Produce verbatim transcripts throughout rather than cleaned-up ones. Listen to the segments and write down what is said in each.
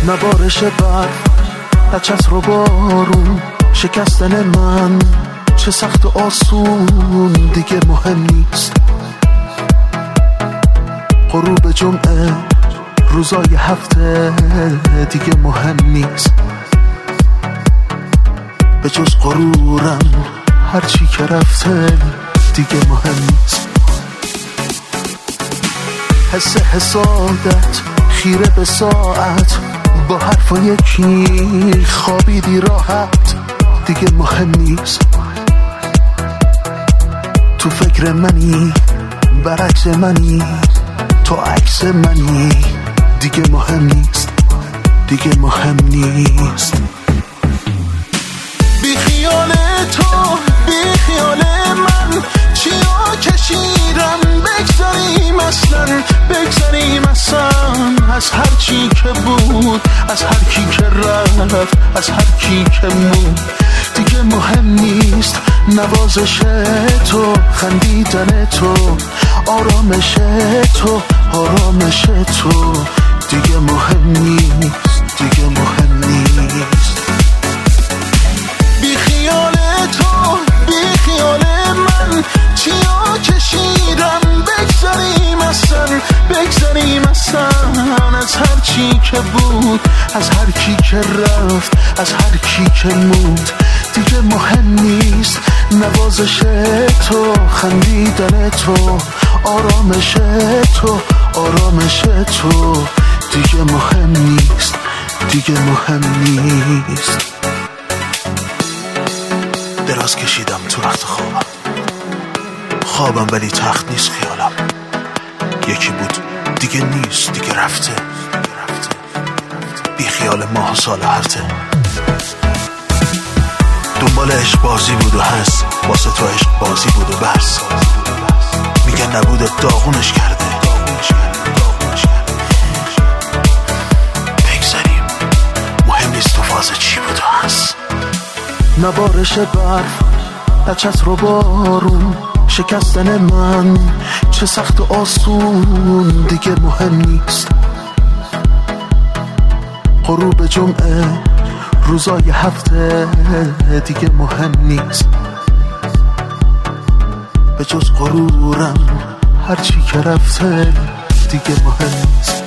نبارش برف، نه چتر و بارون، شکستن من چه سخت و آسون دیگه مهم نیست. غروب جمعه، روزای هفته دیگه مهم نیست. به جز غرورم هرچی که رفته دیگه مهم نیست. حس حسادت خیره به ساعت، با حرف یکی خوابیدی راحت دیگه مهم نیست. تو فکر منی، برعکس منی، تو عکس منی دیگه مهم نیست، دیگه مهم نیست. بی خیال تو، بی خیال من، چیا کشیدم بگذاریم اصلا، بگذاریم اصلا از هر چی که بود، از هر کی که رفت، از هر کی که موند دیگه مهم نیست. نوازش تو، خندیدن تو، آرامش تو، آرامش تو دیگه مهم نیست، دیگه مهم نیست. بی خیال تو، بی خیال من، چیا کشیدم بگذاریم اصلا، بگذاریم اصلا از هر چی که بود، از هر کی که رفت، از هر کی که موند دیگه مهم نیست. نوازش تو، خندیدن تو، آرامش تو، آرامش تو دیگه مهم نیست، دیگه مهم نیست. دراز کشیدم تو رخت خوابم، خوابم ولی تخت نیست خیالم. یکی بود دیگه نیست، دیگه رفته، بی خیال ماه و سال هرته. دنبال عشق بازی بود و هست، واسه تو عشق بازی بود و بس. میگن نبوده داغونش کرده، بگذاریم مهم نیست تو فاز چی بود و هست. نبارش برف، نه چتر و بارون، شکستن من چه سخت و آسون دیگه مهم نیست. غروب جمعه، روزای هفته دیگه مهم نیست. به جز غرورم هرچی که رفته دیگه مهم نیست.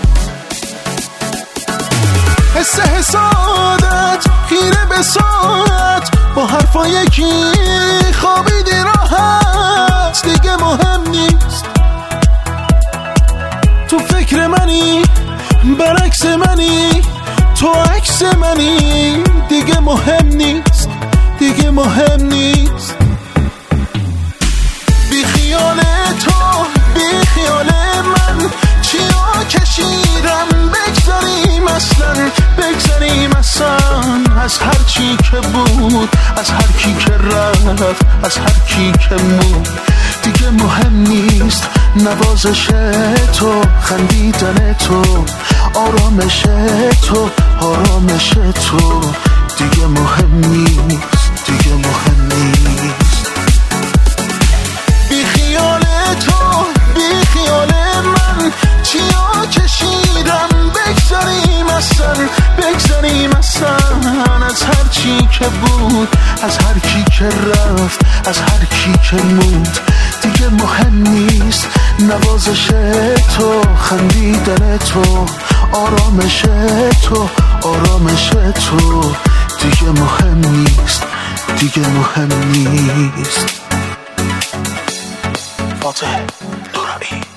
حس حسادت خیره به ساعت، با حرفا یکی خوابیدی راحت دیگه مهم نیست. تو فکر منی، برعکس منی، تو عکس منی دیگه مهم نیست، دیگه مهم نیست. بی خیال تو، بی خیال من، چیا کشیدم بگذاریم اصلا، بگذاریم اصلا از هر چی که بود، از هر کی که رفت، از هر کی که موند دیگه مهم نیست. نوازش تو، خندیدن تو، آرامش تو، آرامش تو دیگه مهم نیست، دیگه مهم نیست. بی خیال تو، بی خیال من، چیا کشیدم بگذاریم اصلا، بگذاریم اصلا از هر چی که بود، از هر کی که رفت، از هر کی که موند دیگه مهم نیست. نوازش تو، خندیدن تو، آرامش تو، آرامش تو دیگه مهم نیست، دیگه مهم نیست. فاتح دورایی.